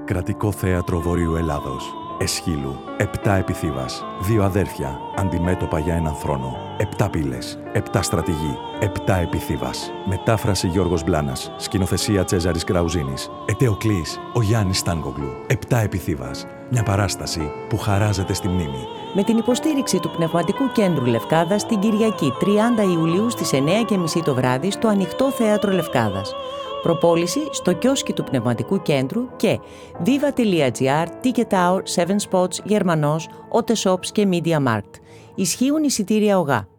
Κρατικό Θέατρο Βορείου Ελλάδος. Εσχύλου. 7 επιθύβας. 2 αδέρφια. Αντιμέτωπα για έναν θρόνο. 7 πύλες. 7 στρατηγοί. 7 επιθύβας. Μετάφραση Γιώργος Μπλάνας. Σκηνοθεσία Τσέζαρης Κραουζίνης. Ετεοκλής. Ο Γιάννης Στάνκογλου. 7 επιθύβας. Μια παράσταση που χαράζεται στη μνήμη. Με την υποστήριξη του Πνευματικού Κέντρου Λευκάδας την Κυριακή 30 Ιουλίου στις 9:30 το βράδυ στο Ανοιχτό Θέατρο Λευκάδας. Προπόληση στο κιόσκι του Πνευματικού Κέντρου και viva.gr, Ticket Hour, 7 Spots, Γερμανός, Ote Shops και Media Markt. Ισχύουν εισιτήρια ΟΓΑ.